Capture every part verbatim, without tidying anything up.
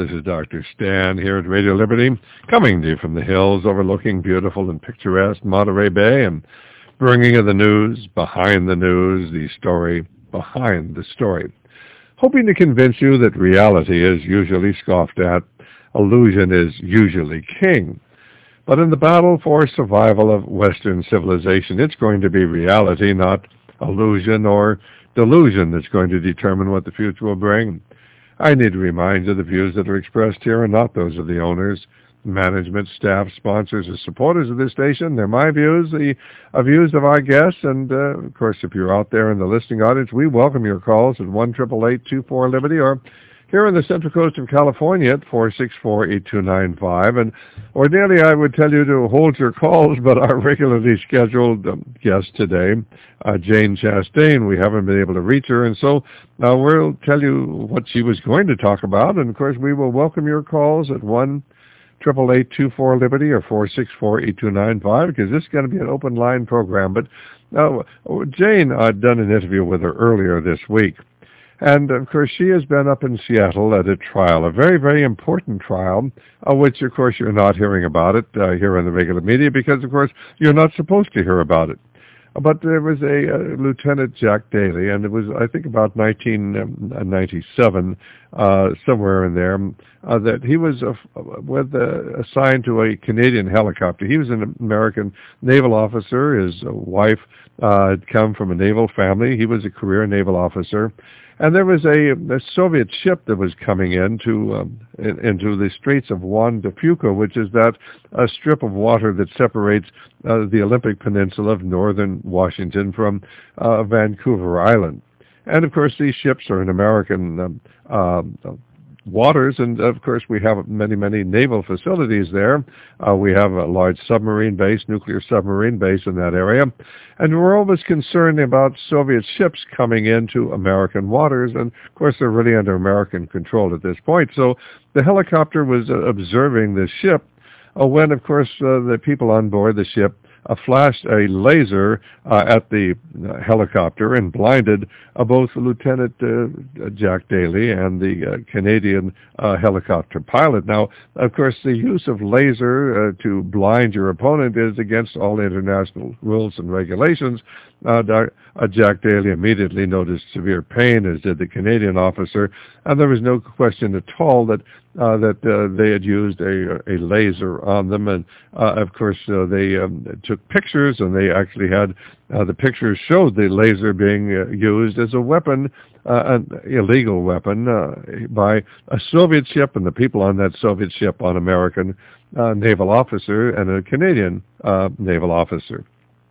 This is Doctor Stan here at Radio Liberty, coming to you from the hills overlooking beautiful and picturesque Monterey Bay and bringing you the news behind the news, the story behind the story. Hoping to convince you that reality is usually scoffed at, illusion is usually king. But in the battle for survival of Western civilization, it's going to be reality, not illusion or delusion, that's going to determine what the future will bring. I need to remind you the views that are expressed here are not those of the owners, management, staff, sponsors, or supporters of this station. They're my views, the uh, views of our guests, and, uh, of course, if you're out there in the listening audience, we welcome your calls at one eight eight eight, two four, Liberty, or here on the Central Coast of California at four six four, eight two nine five. And ordinarily I would tell you to hold your calls, but our regularly scheduled um, guest today, uh, Jane Chastain, we haven't been able to reach her, and so uh, we'll tell you what she was going to talk about. And, of course, we will welcome your calls at one eight eight eight, two four, Liberty or four six four, eight two nine five, because this is going to be an open line program. But uh, Jane, I'd done an interview with her earlier this week. And, of course, she has been up in Seattle at a trial, a very, very important trial, uh, which, of course, you're not hearing about it uh, here in the regular media because, of course, you're not supposed to hear about it. But there was a uh, Lieutenant Jack Daly, and it was, I think, about nineteen ninety-seven, uh, somewhere in there, uh, that he was uh, with, uh, assigned to a Canadian helicopter. He was an American naval officer. His wife uh, had come from a naval family. He was a career naval officer. And there was a, a Soviet ship that was coming into um, in, into the Straits of Juan de Fuca, which is that a strip of water that separates uh, the Olympic Peninsula of northern Washington from uh, Vancouver Island. And, of course, these ships are in American um, uh, waters, and, of course, we have many, many naval facilities there. Uh, we have a large submarine base, nuclear submarine base in that area, and we're always concerned about Soviet ships coming into American waters, and, of course, they're really under American control at this point. So the helicopter was uh, observing the ship uh, when, of course, uh, the people on board the ship Uh, flashed a laser uh, at the uh, helicopter and blinded uh, both Lieutenant uh, Jack Daly and the uh, Canadian uh, helicopter pilot. Now, of course, the use of laser uh, to blind your opponent is against all international rules and regulations. Uh, uh, Jack Daly immediately noticed severe pain, as did the Canadian officer, and there was no question at all that uh, that uh, they had used a, a laser on them. And, uh, of course, uh, they um, took pictures, and they actually had uh, the pictures showed the laser being uh, used as a weapon, uh, an illegal weapon, uh, by a Soviet ship, and the people on that Soviet ship, an American uh, naval officer and a Canadian uh, naval officer.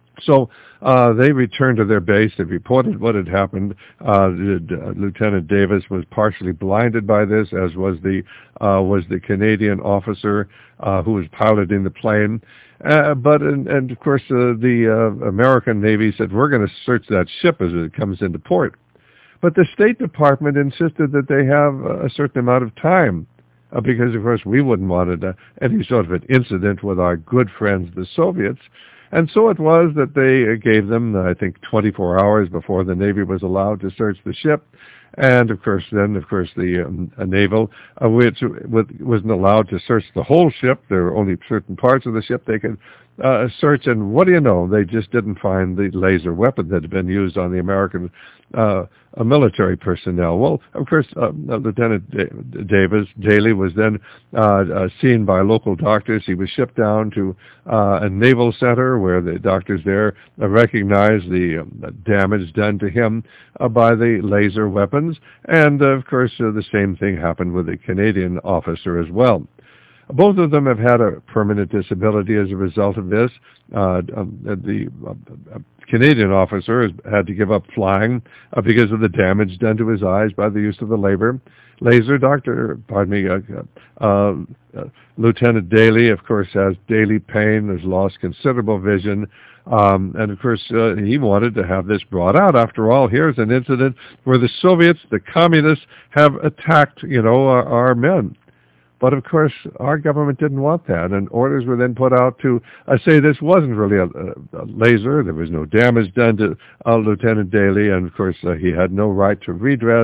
So uh, they returned to their base. They reported what had happened. Uh, uh, Lieutenant Davis was partially blinded by this, as was the uh, was the Canadian officer uh, who was piloting the plane. Uh, but and, and of course uh, the uh, American Navy said, we're going to search that ship as it comes into port. But the State Department insisted that they have a certain amount of time. Uh, because, of course, we wouldn't want uh, any sort of an incident with our good friends, the Soviets. And so it was that they gave them, I think, twenty-four hours before the Navy was allowed to search the ship. And, of course, then, of course, the um, naval, uh, which wasn't allowed to search the whole ship. There were only certain parts of the ship they could uh, search. And what do you know? They just didn't find the laser weapon that had been used on the American uh, uh, military personnel. Well, of course, uh, Lieutenant D- Davis Daly was then uh, uh, seen by local doctors. He was shipped down to uh, a naval center where the doctors there uh, recognized the um, damage done to him uh, by the laser weapons. And, uh, of course, uh, the same thing happened with the Canadian officer as well. Both of them have had a permanent disability as a result of this. Uh, um, the uh, Canadian officer has had to give up flying uh, because of the damage done to his eyes by the use of the labor. Laser doctor, pardon me, uh, uh, uh, Lieutenant Daly, of course, has daily pain, has lost considerable vision, um, and of course, uh, he wanted to have this brought out. After all, here's an incident where the Soviets, the communists, have attacked, you know, our, our men. But, of course, our government didn't want that, and orders were then put out to uh, say this wasn't really a, a, a laser. There was no damage done to uh, Lieutenant Daly, and, of course, uh, he had no right to redress.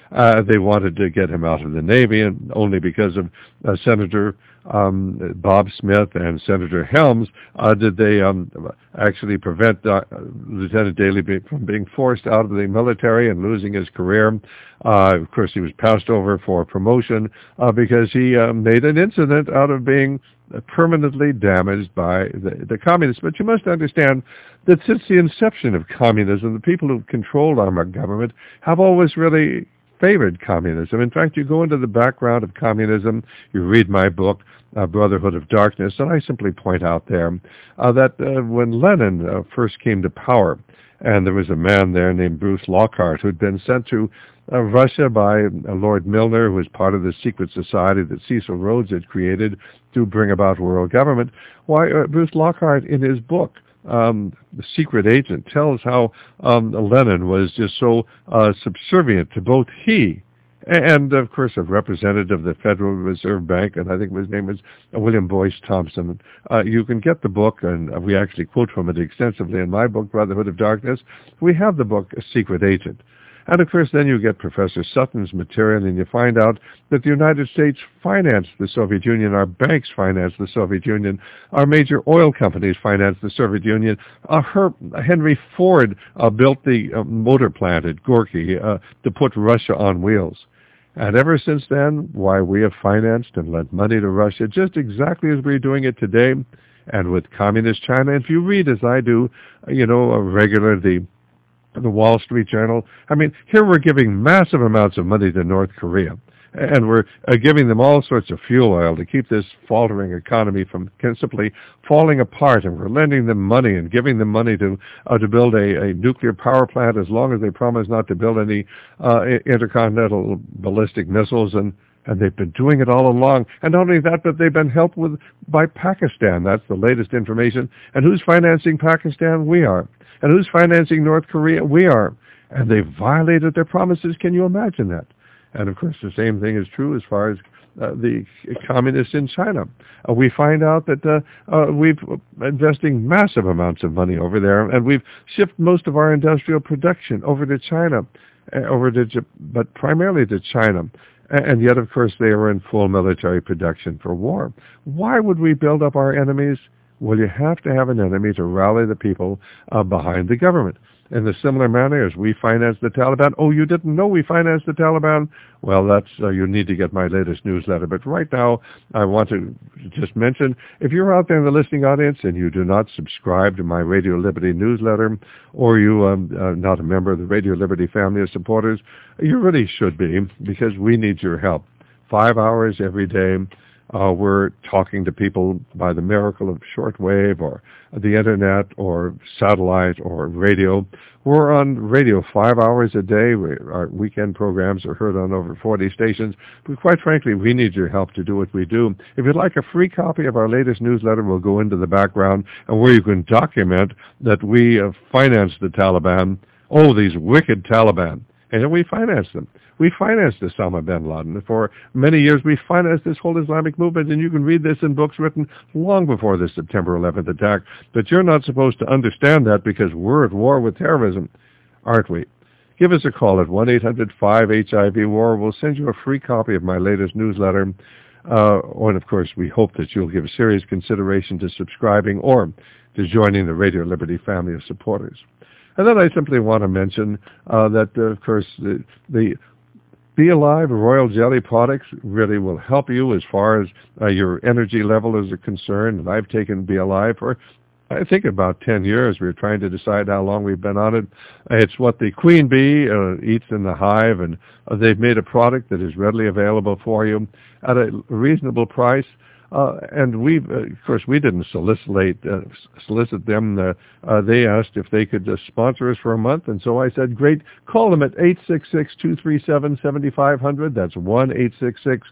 Uh, they wanted to get him out of the Navy, and only because of uh, Senator um, Bob Smith and Senator Helms uh, did they um, actually prevent uh, Lieutenant Daley from being forced out of the military and losing his career. Uh, of course, he was passed over for promotion uh, because he uh, made an incident out of being permanently damaged by the, the communists. But you must understand that since the inception of communism, the people who controlled our government have always really favored communism. In fact, you go into the background of communism, you read my book, uh, Brotherhood of Darkness, and I simply point out there uh, that uh, when Lenin uh, first came to power, and there was a man there named Bruce Lockhart who had been sent to uh, Russia by uh, Lord Milner, who was part of the secret society that Cecil Rhodes had created to bring about world government. Why, uh, Bruce Lockhart, in his book, Um, The Secret Agent, tells how um, Lenin was just so uh, subservient to both he and, of course, a representative of the Federal Reserve Bank, and I think his name was William Boyce Thompson. Uh, you can get the book, and we actually quote from it extensively in my book, Brotherhood of Darkness. We have the book, A Secret Agent. And, of course, then you get Professor Sutton's material, and you find out that the United States financed the Soviet Union, our banks financed the Soviet Union, our major oil companies financed the Soviet Union. Uh, her, Henry Ford uh, built the uh, motor plant at Gorky uh, to put Russia on wheels. And ever since then, why, we have financed and lent money to Russia just exactly as we're doing it today, and with communist China. If you read, as I do, you know, regularly, the Wall Street Journal. I mean, here we're giving massive amounts of money to North Korea, and we're uh, giving them all sorts of fuel oil to keep this faltering economy from simply falling apart, and we're lending them money and giving them money to uh, to build a, a nuclear power plant as long as they promise not to build any uh, intercontinental ballistic missiles, and and they've been doing it all along. And not only that, but they've been helped with by Pakistan. That's the latest information. And who's financing Pakistan? We are. And who's financing North Korea? We are. And they've violated their promises. Can you imagine that? And, of course, the same thing is true as far as uh, the communists in China. Uh, we find out that uh, uh, we've investing massive amounts of money over there, and we've shifted most of our industrial production over to China, uh, over to, but primarily to China. And yet, of course, they are in full military production for war. Why would we build up our enemies? Well, you have to have an enemy to rally the people uh, behind the government. In the similar manner as we financed the Taliban. Oh, you didn't know we financed the Taliban? Well, that's uh, you need to get my latest newsletter. But right now, I want to just mention, if you're out there in the listening audience and you do not subscribe to my Radio Liberty newsletter, or you um, are not a member of the Radio Liberty family of supporters, you really should be, because we need your help. Five hours every day. Uh, we're talking to people by the miracle of shortwave or the internet or satellite or radio. We're on radio five hours a day. We, our weekend programs are heard on over forty stations. But quite frankly, we need your help to do what we do. If you'd like a free copy of our latest newsletter, we'll go into the background and where you can document that we uh, financed the Taliban. Oh, these wicked Taliban. And we financed them. We financed Osama bin Laden. For many years, we financed this whole Islamic movement, and you can read this in books written long before the September eleventh attack. But you're not supposed to understand that because we're at war with terrorism, aren't we? Give us a call at one eight hundred five H I V war. We'll send you a free copy of my latest newsletter. Uh, and, of course, we hope that you'll give serious consideration to subscribing or to joining the Radio Liberty family of supporters. And then I simply want to mention uh, that, uh, of course, the, the Be Alive Royal Jelly products really will help you as far as uh, your energy level is concerned. And I've taken Be Alive for, I think, about ten years. We were trying to decide how long we've been on it. It's what the queen bee uh, eats in the hive, and uh, they've made a product that is readily available for you at a reasonable price. Uh, and we, uh, of course, we didn't solicit uh, solicit them. Uh, uh, they asked if they could uh, sponsor us for a month, and so I said, great. Call them at eight six six, two three seven, seven five zero zero. That's one eight six six,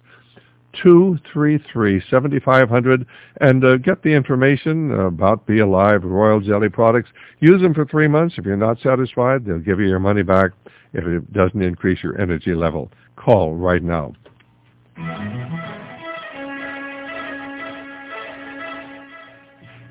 two three three, seven five zero zero, and uh, get the information about Be Alive Royal Jelly products. Use them for three months. If you're not satisfied, they'll give you your money back if it doesn't increase your energy level. Call right now.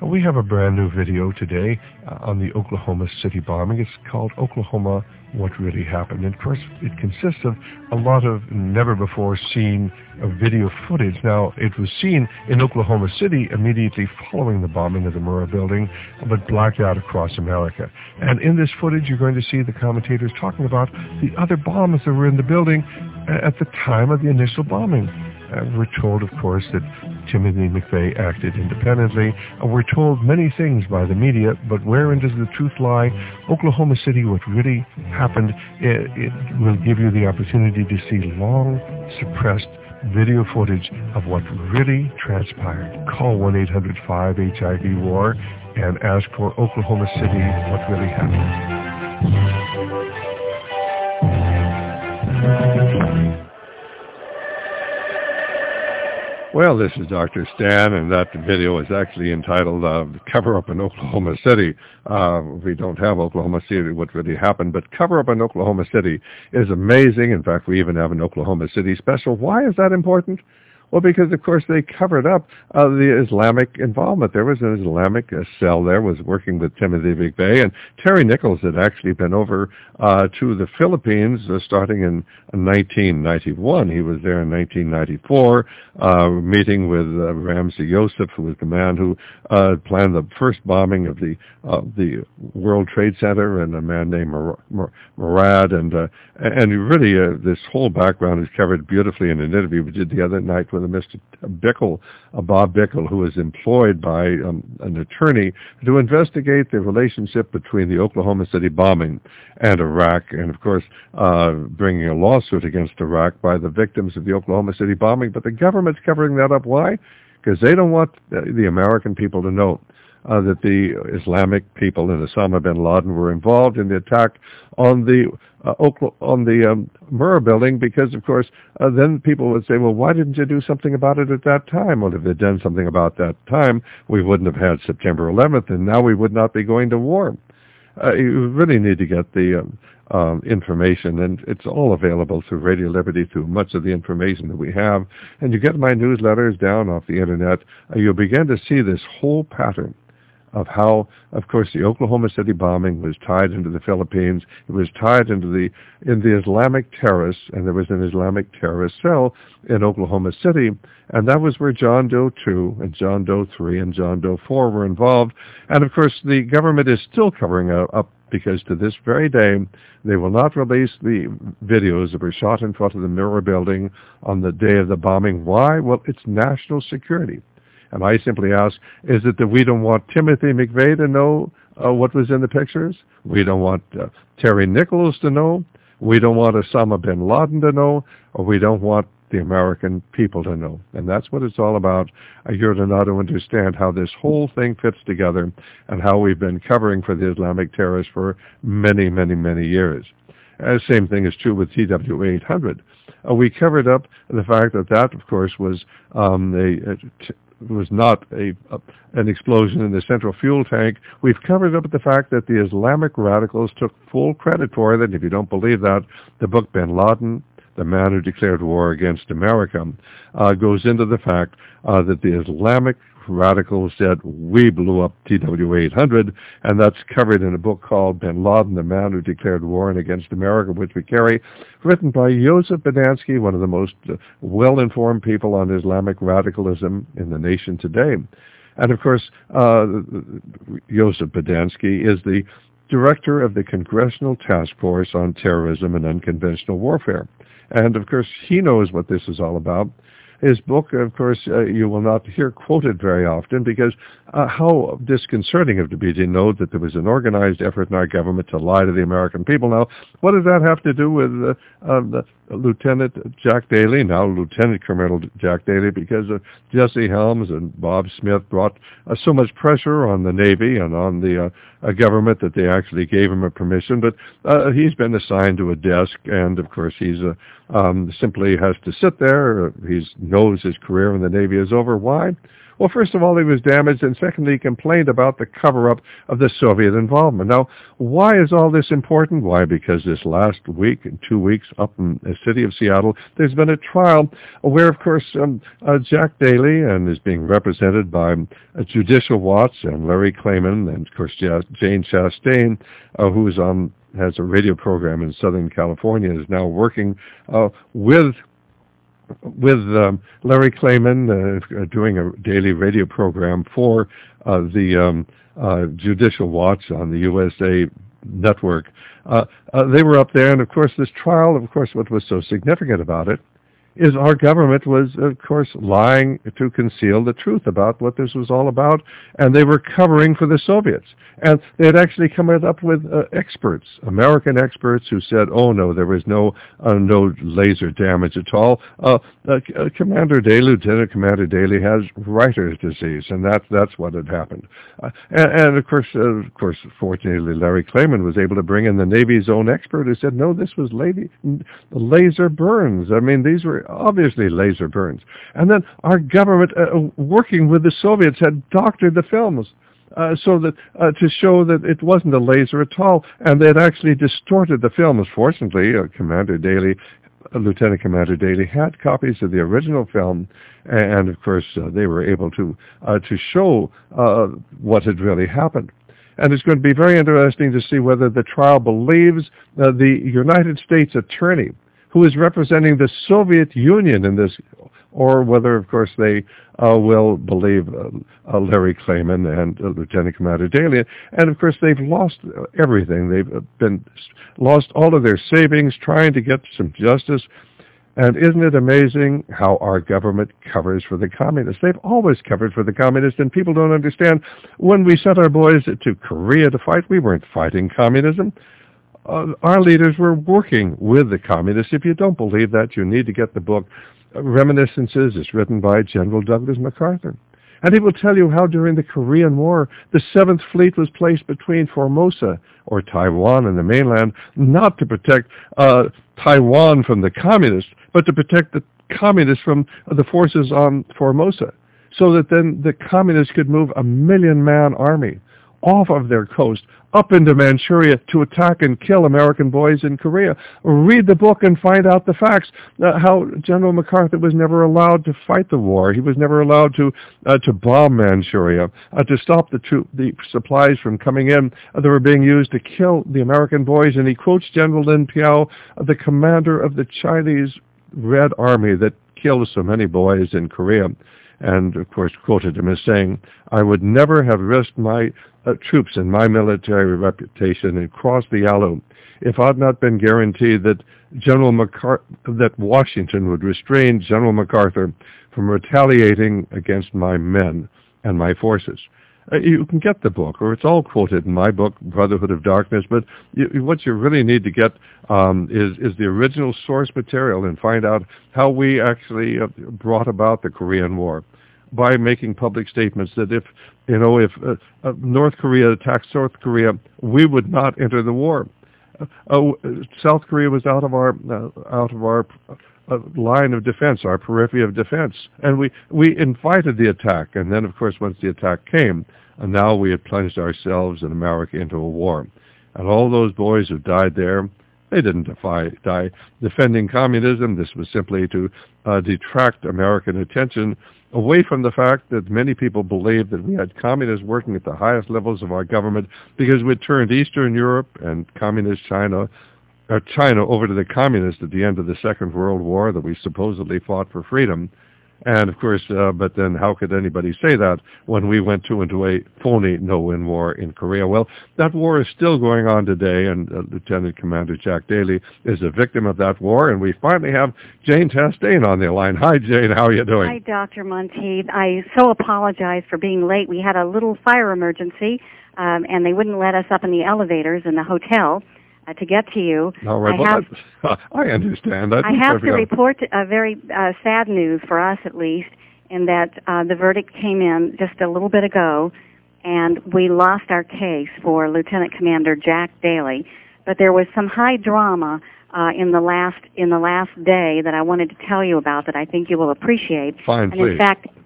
And we have a brand new video today uh, on the Oklahoma City bombing. It's called Oklahoma, What Really Happened. And of course, it consists of a lot of never-before-seen uh, video footage. Now, it was seen in Oklahoma City immediately following the bombing of the Murrah building, but blacked out across America. And in this footage, you're going to see the commentators talking about the other bombs that were in the building at the time of the initial bombing. Uh, we're told, of course, that Timothy McVeigh acted independently. Uh, we're told many things by the media, but wherein does the truth lie? Oklahoma City, what really happened, it, it will give you the opportunity to see long suppressed video footage of what really transpired. Call one eight hundred five H I V WAR and ask for Oklahoma City, what really happened. Well, this is Doctor Stan, and that video is actually entitled uh, Cover Up in Oklahoma City. Uh, we don't have Oklahoma City, what really happened, but Cover Up in Oklahoma City is amazing. In fact, we even have an Oklahoma City special. Why is that important? Well, because, of course, they covered up uh, the Islamic involvement. There was an Islamic uh, cell there, was working with Timothy McVeigh, and Terry Nichols had actually been over uh, to the Philippines uh, starting in nineteen ninety-one. He was there in nineteen ninety-four, uh, meeting with uh, Ramzi Youssef, who was the man who uh, planned the first bombing of the uh, the World Trade Center, and a man named Mur- Mur- Murad. And, uh, and really, uh, this whole background is covered beautifully in an interview we did the other night with Mister Bickle, uh, Bob Bickle, who was employed by um, an attorney to investigate the relationship between the Oklahoma City bombing and Iraq, and of course uh, bringing a lawsuit against Iraq by the victims of the Oklahoma City bombing. But the government's covering that up. Why? Because they don't want the American people to know Uh, that the Islamic people and Osama bin Laden were involved in the attack on the uh, Oklahoma, on the um, Murrah building, because, of course, uh, then people would say, well, why didn't you do something about it at that time? Well, if they'd done something about that time, we wouldn't have had September eleventh, and now we would not be going to war. Uh, you really need to get the um, um, information, and it's all available through Radio Liberty, through much of the information that we have. And you get my newsletters down off the Internet, uh, you'll begin to see this whole pattern of how, of course, the Oklahoma City bombing was tied into the Philippines. It was tied into the in the Islamic terrorists, and there was an Islamic terrorist cell in Oklahoma City, and that was where John Doe two and John Doe three and John Doe four were involved. And, of course, the government is still covering up, because to this very day, they will not release the videos that were shot in front of the Murrah building on the day of the bombing. Why? Well, it's national security. And I simply ask, is it that we don't want Timothy McVeigh to know uh, what was in the pictures? We don't want uh, Terry Nichols to know? We don't want Osama bin Laden to know? Or we don't want the American people to know? And that's what it's all about. Uh, you're to now to understand how this whole thing fits together and how we've been covering for the Islamic terrorists for many, many, many years. Uh, same thing is true with T W eight hundred. Uh, we covered up the fact that that, of course, was um, a... a t- was not a, a an explosion in the central fuel tank. We've covered up the fact that the Islamic radicals took full credit for it, and if you don't believe that, the book Bin Laden, The Man Who Declared War Against America, uh, goes into the fact uh, that the Islamic radicals said, we blew up T W eight hundred, and that's covered in a book called Bin Laden, The Man Who Declared War Against America, which we carry, written by Joseph Badansky, one of the most uh, well-informed people on Islamic radicalism in the nation today. And, of course, uh, Joseph Badansky is the director of the Congressional Task Force on Terrorism and Unconventional Warfare. And, of course, he knows what this is all about. His book, of course, uh, you will not hear quoted very often, because uh, how disconcerting it would be to know that there was an organized effort in our government to lie to the American people. Now, what does that have to do with uh, uh, the Lieutenant Jack Daly, now Lieutenant Colonel Jack Daly, because uh, Jesse Helms and Bob Smith brought uh, so much pressure on the Navy and on the uh, uh, government that they actually gave him a permission. But uh, he's been assigned to a desk, and, of course, he's uh, um, simply has to sit there. He knows his career in the Navy is over. Why? Well, first of all, he was damaged, and secondly, he complained about the cover-up of the Soviet involvement. Now, why is all this important? Why? Because this last week, in two weeks, up in the city of Seattle, there's been a trial where, of course, um, uh, Jack Daly and is being represented by uh, Judicial Watch and Larry Klayman, and, of course, Jane Chastain, uh, who's on has a radio program in Southern California, is now working uh, with with um, Larry Klayman, uh, doing a daily radio program for uh, the um, uh, Judicial Watch on the U S A network. Uh, uh, they were up there, and of course this trial, of course what was so significant about it is our government was, of course, lying to conceal the truth about what this was all about, and they were covering for the Soviets. And they had actually come up with uh, experts, American experts, who said, oh, no, there was no uh, no laser damage at all. Uh, uh, Commander Daly, Lieutenant Commander Daly, has writer's disease, and that's, that's what had happened. Uh, and, and, of course, uh, of course, fortunately, Larry Klayman was able to bring in the Navy's own expert who said, no, this was lady, laser burns. I mean, these were obviously laser burns. And then our government, uh, working with the Soviets, had doctored the films uh, so that uh, to show that it wasn't a laser at all, and they had actually distorted the films. Fortunately, uh, Commander Daly, uh, Lieutenant Commander Daly, had copies of the original film, and of course uh, they were able to uh, to show uh, what had really happened. And it's going to be very interesting to see whether the trial believes uh, the United States attorney who is representing the Soviet Union in this, or whether, of course, they uh, will believe uh, uh, Larry Klayman and uh, Lieutenant Commander Daly. And, of course, they've lost everything. They've been lost all of their savings trying to get some justice. And isn't it amazing how our government covers for the communists? They've always covered for the communists, and people don't understand. When we sent our boys to Korea to fight, we weren't fighting communism. Uh, our leaders were working with the communists. If you don't believe that, you need to get the book uh, Reminiscences. It's written by General Douglas MacArthur. And he will tell you how during the Korean War, the Seventh Fleet was placed between Formosa, or Taiwan, and the mainland, not to protect uh, Taiwan from the communists, but to protect the communists from uh, the forces on Formosa, so that then the communists could move a million-man army off of their coast up into Manchuria to attack and kill American boys in Korea. Read the book and find out the facts, uh, how General MacArthur was never allowed to fight the war. He was never allowed to uh, to bomb Manchuria, uh, to stop the troop, the supplies from coming in uh, that were being used to kill the American boys. And he quotes General Lin Piao, uh, the commander of the Chinese Red Army that killed so many boys in Korea, and, of course, quoted him as saying, I would never have risked my uh, troops and my military reputation and crossed the Yalu if I had not been guaranteed that General MacArthur, that Washington would restrain General MacArthur from retaliating against my men and my forces. Uh, you can get the book, or it's all quoted in my book, Brotherhood of Darkness, but you, what you really need to get um, is, is the original source material and find out how we actually uh, brought about the Korean War by making public statements that if, you know, if uh, uh, North Korea attacked South Korea, we would not enter the war. Uh, uh, South Korea was out of our uh, out of our uh, line of defense, our periphery of defense, and we we invited the attack. And then, of course, once the attack came, and now we had plunged ourselves and America into a war. And all those boys who died there, they didn't defy, die defending communism. This was simply to uh, detract American attention away from the fact that many people believed that we had communists working at the highest levels of our government because we'd turned Eastern Europe and communist China, uh, China over to the communists at the end of the Second World War that we supposedly fought for freedom. And, of course, uh, but then how could anybody say that when we went to into a phony no-win war in Korea? Well, that war is still going on today, and uh, Lieutenant Commander Jack Daly is a victim of that war. And we finally have Jane Chastain on the line. Hi, Jane. How are you doing? Hi, Doctor Monteith. I so apologize for being late. We had a little fire emergency, um, and they wouldn't let us up in the elevators in the hotel Uh, to get to you. All right. I, well, have, I understand. I, I have to report a very uh, sad news for us, at least, in that uh, the verdict came in just a little bit ago, and we lost our case for Lieutenant Commander Jack Daly. But there was some high drama uh, in the last in the last day that I wanted to tell you about that I think you will appreciate. Fine, and please. in fact,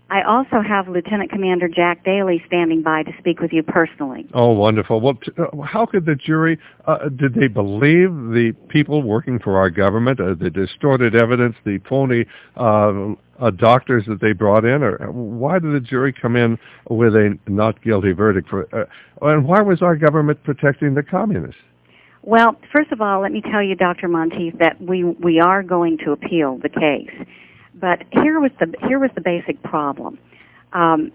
I also have Lieutenant Commander Jack Daly standing by to speak with you personally. Oh, wonderful. Well, t- uh, how could the jury, uh, did they believe the people working for our government, uh, the distorted evidence, the phony uh, uh, doctors that they brought in? Or why did the jury come in with a not guilty verdict? For, uh, and why was our government protecting the communists? Well, first of all, let me tell you, Doctor Monteith, that we, we are going to appeal the case. But here was the here was the basic problem. Um,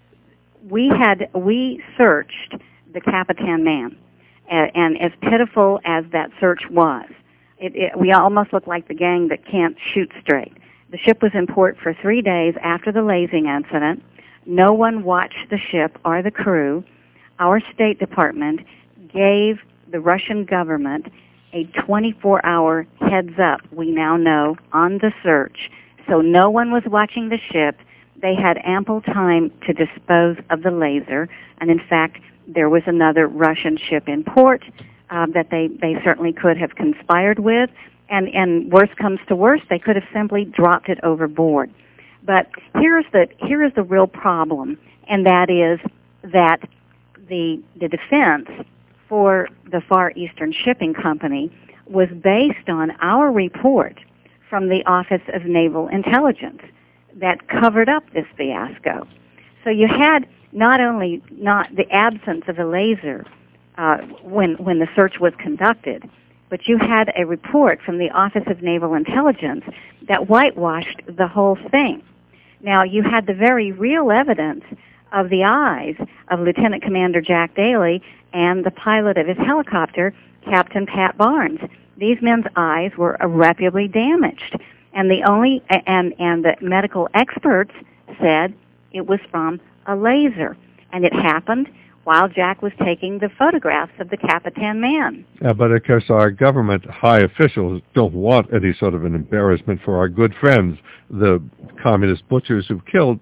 we had we searched the Capitan Man, and, and as pitiful as that search was, it, it, we almost looked like the gang that can't shoot straight. The ship was in port for three days after the lasing incident. No one watched the ship or the crew. Our State Department gave the Russian government a twenty-four hour heads up, we now know, on the search. So no one was watching the ship. They had ample time to dispose of the laser. And in fact, there was another Russian ship in port uh, that they, they certainly could have conspired with. And, and worst comes to worst, they could have simply dropped it overboard. But here's the, here is the real problem, and that is that the, the defense for the Far Eastern Shipping Company was based on our report from the Office of Naval Intelligence that covered up this fiasco. So you had not only not the absence of a laser uh, when when the search was conducted, but you had a report from the Office of Naval Intelligence that whitewashed the whole thing. Now, you had the very real evidence of the eyes of Lieutenant Commander Jack Daly and the pilot of his helicopter, Captain Pat Barnes. These men's eyes were irreparably damaged, and the only and and the medical experts said it was from a laser, and it happened while Jack was taking the photographs of the Capitan Man. Yeah, but of course our government high officials don't want any sort of an embarrassment for our good friends, the communist butchers who've killed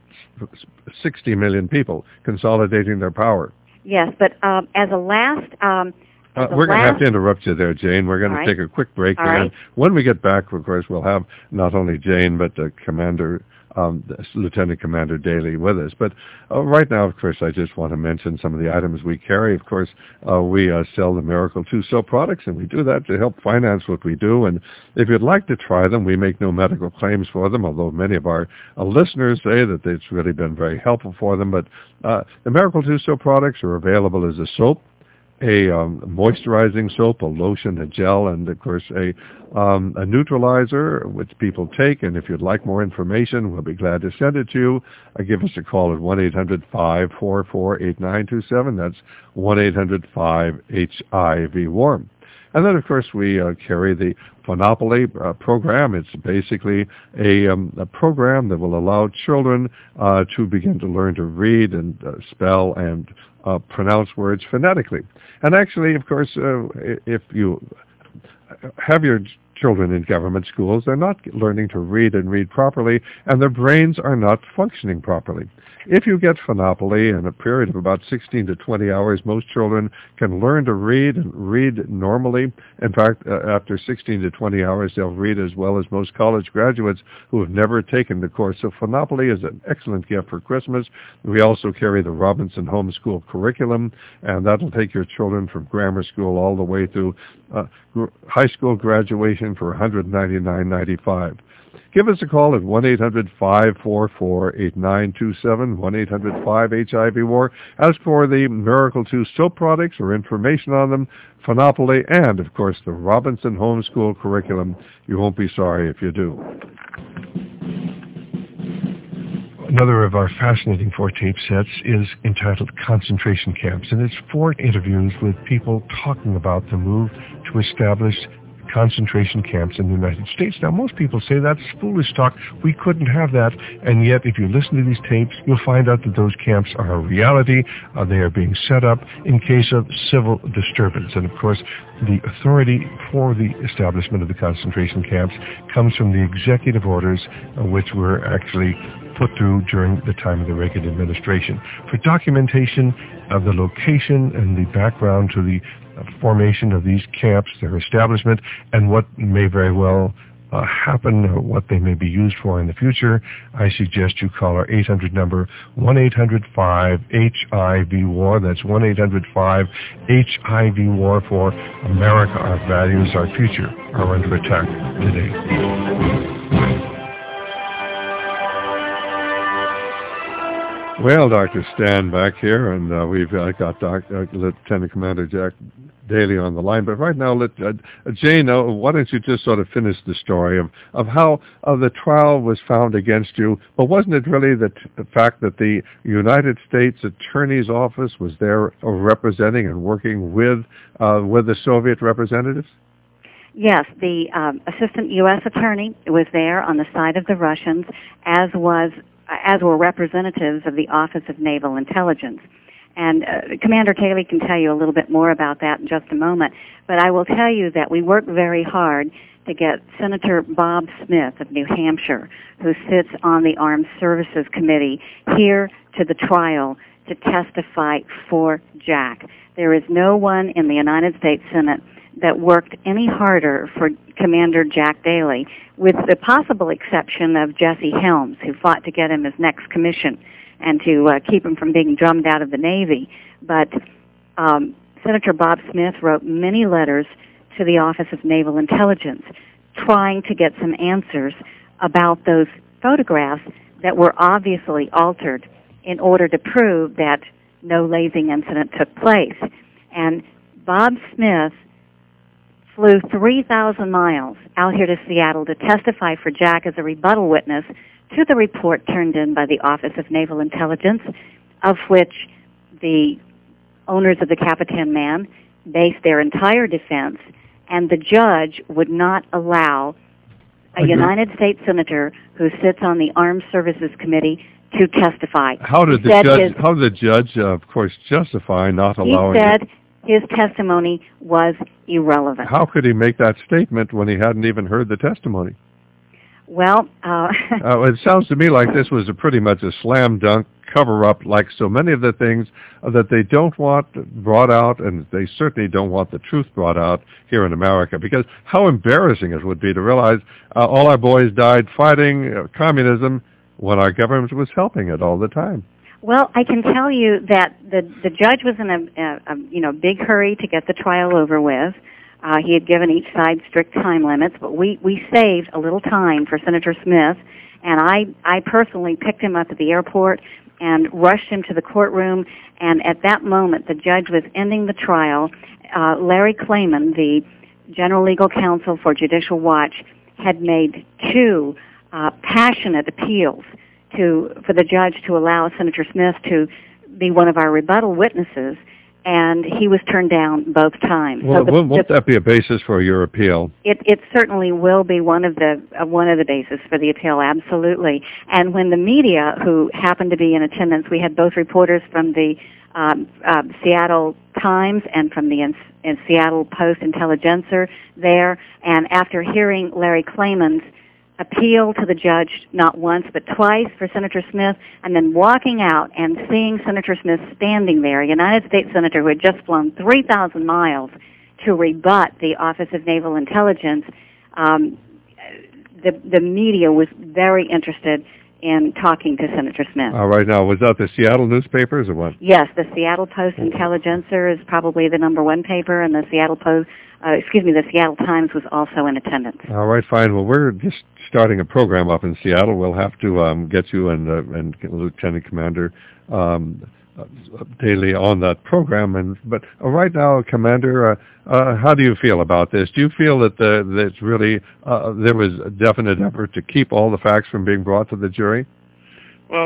sixty million people, consolidating their power. Yes, but um, as a last... Um, Uh, we're going to have to interrupt you there, Jane. We're going to right. take a quick break. All and right. when we get back, of course, we'll have not only Jane, but uh, Commander, um, Lieutenant Commander Daly with us. But uh, right now, of course, I just want to mention some of the items we carry. Of course, uh, we uh, sell the Miracle two soap products, and we do that to help finance what we do. And if you'd like to try them, we make no medical claims for them, although many of our uh, listeners say that it's really been very helpful for them. But uh, the Miracle two soap products are available as a soap, a um, moisturizing soap, a lotion, a gel, and of course a um, a neutralizer, which people take. And if you'd like more information, we'll be glad to send it to you. Uh, give us a call at one eight hundred five four four eight nine two seven. That's one eight hundred five H I V warm. And then, of course, we uh, carry the Phonopoly uh, program. It's basically a, um, a program that will allow children uh, to begin to learn to read and uh, spell and uh, pronounce words phonetically. And actually, of course, uh, if you have your children in government schools, they're not learning to read and read properly, and their brains are not functioning properly. If you get Phonopoly in a period of about sixteen to twenty hours, most children can learn to read and read normally. In fact, uh, after sixteen to twenty hours, they'll read as well as most college graduates who have never taken the course. So Phonopoly is an excellent gift for Christmas. We also carry the Robinson Homeschool Curriculum, and that'll take your children from grammar school all the way through uh, gr- high school graduation for one hundred ninety-nine dollars and ninety-five cents. Give us a call at one eight hundred five four four eight nine two seven, one eight hundred five H I V war. As for the Miracle two soap products or information on them, Phonopoly, and, of course, the Robinson Homeschool Curriculum, you won't be sorry if you do. Another of our fascinating four tape sets is entitled Concentration Camps, and it's four interviews with people talking about the move to establish concentration camps in the United States. Now, most people say that's foolish talk. We couldn't have that. And yet, if you listen to these tapes, you'll find out that those camps are a reality. Uh, they are being set up in case of civil disturbance. And, of course, the authority for the establishment of the concentration camps comes from the executive orders, uh, which were actually put through during the time of the Reagan administration. For documentation of the location and the background to the formation of these camps, their establishment, and what may very well uh, happen or what they may be used for in the future, I suggest you call our eight hundred number, one eight hundred five H I V war. That's one eight hundred five H I V war for America. Our values, our future are under attack today. Well, Doctor Stan back here, and uh, we've uh, got Doctor Uh, Lieutenant Commander Jack Daly on the line. But right now, let, uh, Jane, uh, why don't you just sort of finish the story of, of how uh, the trial was found against you? But wasn't it really the, t- the fact that the United States Attorney's Office was there uh, representing and working with uh, with the Soviet representatives? Yes, the um, Assistant U S Attorney was there on the side of the Russians, as was as were representatives of the Office of Naval Intelligence. And uh, Commander Cayley can tell you a little bit more about that in just a moment. But I will tell you that we worked very hard to get Senator Bob Smith of New Hampshire, who sits on the Armed Services Committee, here to the trial to testify for Jack. There is no one in the United States Senate that worked any harder for Commander Jack Daly, with the possible exception of Jesse Helms, who fought to get him his next commission and to uh, keep him from being drummed out of the Navy. But um, Senator Bob Smith wrote many letters to the Office of Naval Intelligence trying to get some answers about those photographs that were obviously altered in order to prove that no lasing incident took place. And Bob Smith flew three thousand miles out here to Seattle to testify for Jack as a rebuttal witness to the report turned in by the Office of Naval Intelligence, of which the owners of the Capitan Man based their entire defense, and the judge would not allow a United States Senator who sits on the Armed Services Committee to testify. How did the judge, his, how did the judge, uh, of course, justify not allowing He said it? His testimony was irrelevant. How could he make that statement when he hadn't even heard the testimony? Well, uh, uh, it sounds to me like this was a pretty much a slam dunk cover-up, like so many of the things that they don't want brought out, and they certainly don't want the truth brought out here in America, because how embarrassing it would be to realize uh, all our boys died fighting uh, communism when our government was helping it all the time. Well, I can tell you that the the judge was in a, a, a you know big hurry to get the trial over with. Uh, he had given each side strict time limits, but we we saved a little time for Senator Smith, and I I personally picked him up at the airport and rushed him to the courtroom. And at that moment, the judge was ending the trial. Uh, Larry Klayman, the General Legal Counsel for Judicial Watch, had made two uh, passionate appeals to for the judge to allow Senator Smith to be one of our rebuttal witnesses, and he was turned down both times. Well, so the, won't the, that be a basis for your appeal? It, it certainly will be one of the uh, one of the bases for the appeal, absolutely. And when the media, who happened to be in attendance, we had both reporters from the um, uh, Seattle Times and from the in, in Seattle Post-Intelligencer there, and after hearing Larry Klayman's appeal to the judge not once but twice for Senator Smith, and then walking out and seeing Senator Smith standing there, a United States Senator who had just flown three thousand miles to rebut the Office of Naval Intelligence, um, the, the media was very interested in talking to Senator Smith. All right, now, was that the Seattle newspapers or what? Yes, the Seattle Post-Intelligencer is probably the number one paper, and the Seattle Post, uh, excuse me, the Seattle Times was also in attendance. All right, fine. Well, we're just starting a program up in Seattle. We'll have to um, get you and, uh, and Lieutenant Commander um, uh, Daly on that program. And But uh, right now, Commander, uh, uh, how do you feel about this? Do you feel that, the, that it's really uh, there was a definite effort to keep all the facts from being brought to the jury? Well,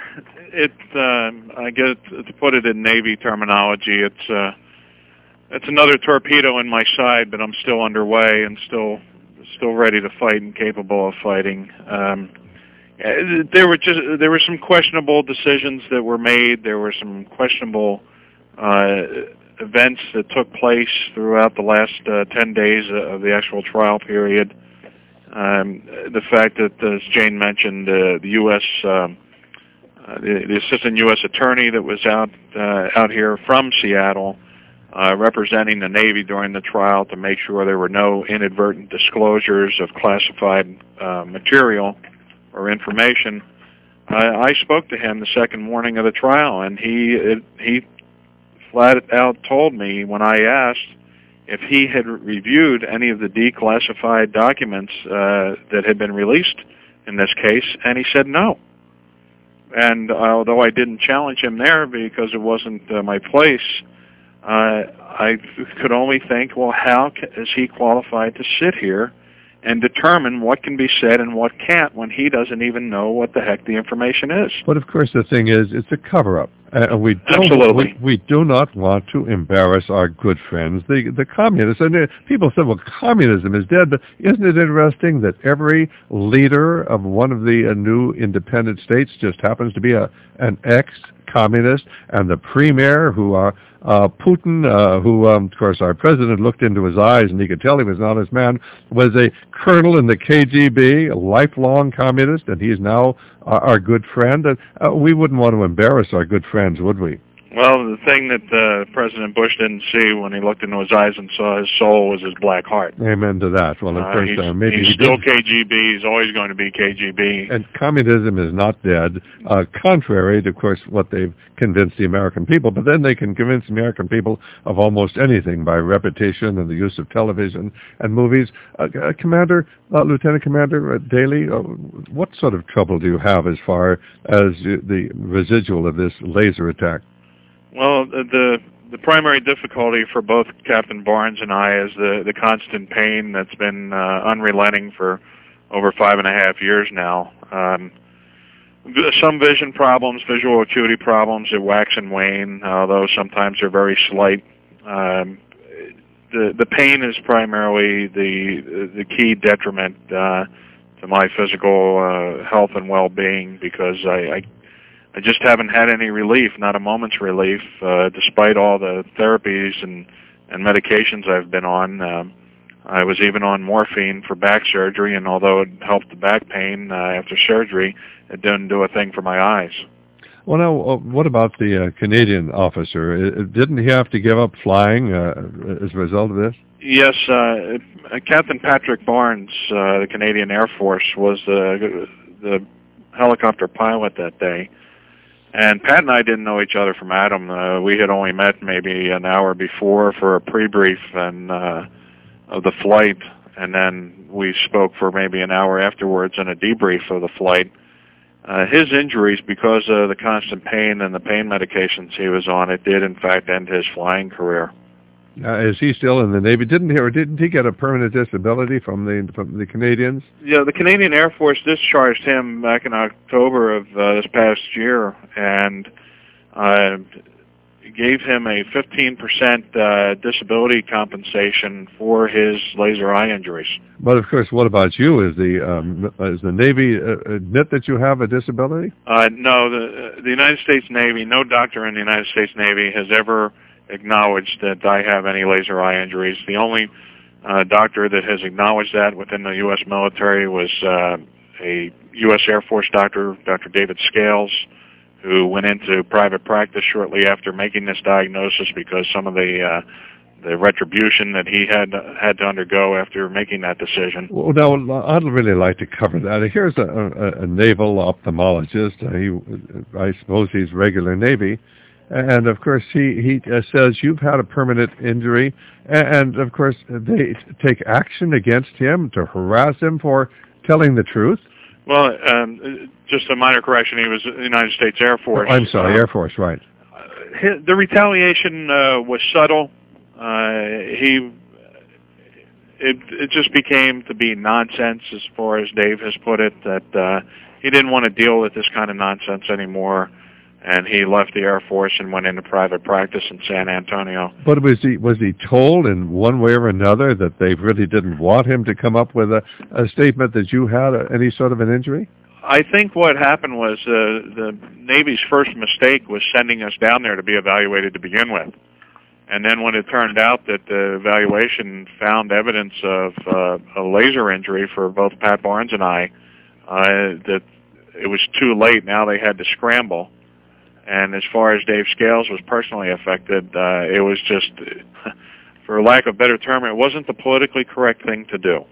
it uh, I guess to put it in Navy terminology, it's uh, it's another torpedo in my side, but I'm still underway and still still ready to fight and capable of fighting. Um, there were just there were some questionable decisions that were made. There were some questionable uh, events that took place throughout the last uh, ten days of the actual trial period. Um, the fact that, as Jane mentioned, uh, the U S Um, uh, the, the assistant U S attorney that was out uh, out here from Seattle uh, representing the Navy during the trial to make sure there were no inadvertent disclosures of classified uh, material or information. I, I spoke to him the second morning of the trial, and he it, he flat out told me when I asked if he had reviewed any of the declassified documents uh, that had been released in this case, and he said no. And uh, although I didn't challenge him there because it wasn't uh, my place, uh, I could only think, well, how is he qualified to sit here and determine what can be said and what can't when he doesn't even know what the heck the information is? But of course, the thing is, it's a cover-up. Uh, we don't, Absolutely. We, we do not want to embarrass our good friends, the the communists. And uh, people say, well, communism is dead. But isn't it interesting that every leader of one of the uh, new independent states just happens to be a an ex-communist, and the premier, who are uh, Putin, uh, who, um, of course, our president looked into his eyes and he could tell he was an honest man, was a colonel in the K G B, a lifelong communist, and he's now uh, our good friend. And uh, we wouldn't want to embarrass our good friends, would we? Well, the thing that uh, President Bush didn't see when he looked into his eyes and saw his soul was his black heart. Amen to that. Well, of uh, course, he's, uh, maybe he's he still did. K G B. He's always going to be K G B. And communism is not dead, uh, contrary to, of course, what they've convinced the American people. But then they can convince the American people of almost anything by repetition and the use of television and movies. Uh, uh, Commander, uh, Lieutenant Commander uh, Daly, uh, what sort of trouble do you have as far as uh, the residual of this laser attack? Well, the the primary difficulty for both Captain Barnes and I is the, the constant pain that's been uh, unrelenting for over five and a half years now. Um, some vision problems, visual acuity problems that wax and wane, although sometimes they're very slight. Um, the the pain is primarily the the key detriment uh, to my physical uh, health and well-being, because I, I I just haven't had any relief, not a moment's relief, uh, despite all the therapies and, and medications I've been on. Um, I was even on morphine for back surgery, and although it helped the back pain uh, after surgery, it didn't do a thing for my eyes. Well, now, uh, what about the uh, Canadian officer? Uh, didn't he have to give up flying uh, as a result of this? Yes, uh, Captain Patrick Barnes, uh, the Canadian Air Force, was the, the helicopter pilot that day. And Pat and I didn't know each other from Adam. Uh, we had only met maybe an hour before for a pre-brief and, uh, of the flight, and then we spoke for maybe an hour afterwards in a debrief of the flight. Uh, his injuries, because of the constant pain and the pain medications he was on, it did in fact end his flying career. Uh, is he still in the Navy? Didn't he, or didn't he get a permanent disability from the from the Canadians? Yeah, the Canadian Air Force discharged him back in October of uh, this past year, and uh, gave him a fifteen percent uh, disability compensation for his laser eye injuries. But of course, what about you? Is the um, is the Navy uh, admit that you have a disability? Uh, no, the the United States Navy, no doctor in the United States Navy has ever acknowledged that I have any laser eye injuries. The only uh, doctor that has acknowledged that within the U S military was uh, a U S Air Force doctor, Doctor David Scales, who went into private practice shortly after making this diagnosis because some of the uh, the retribution that he had had to undergo after making that decision. Well, now, I'd really like to cover that. Here's a, a, a naval ophthalmologist. Uh, he, I suppose he's regular Navy. And, of course, he, he uh, says you've had a permanent injury. And, of course, they take action against him to harass him for telling the truth. Well, um, just a minor correction. He was in the United States Air Force. Oh, I'm sorry, uh, Air Force, right. His, the retaliation uh, was subtle. Uh, he, it, it just became to be nonsense, as far as Dave has put it, that uh, he didn't want to deal with this kind of nonsense anymore. And he left the Air Force and went into private practice in San Antonio. But was he was he told in one way or another that they really didn't want him to come up with a, a statement that you had a, any sort of an injury? I think what happened was uh, the Navy's first mistake was sending us down there to be evaluated to begin with. And then when it turned out that the evaluation found evidence of uh, a laser injury for both Pat Barnes and I, uh, that it was too late. Now they had to scramble. And as far as Dave Scales was personally affected, uh, it was just, for lack of a better term, it wasn't the politically correct thing to do.